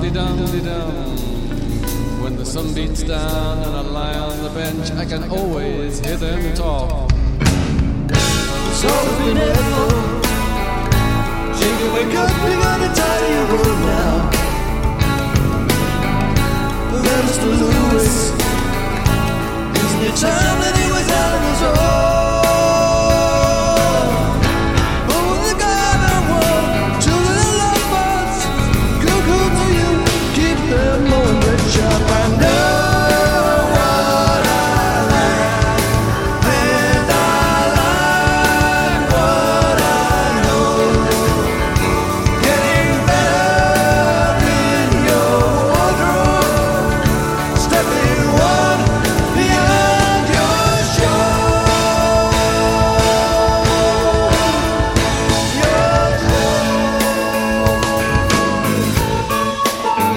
dum-de-dum-de-dum. When the sun beats down and I lie on the bench, I can always hear them talk. So if we never, Jacob, wake up, you gotta tidy your room now.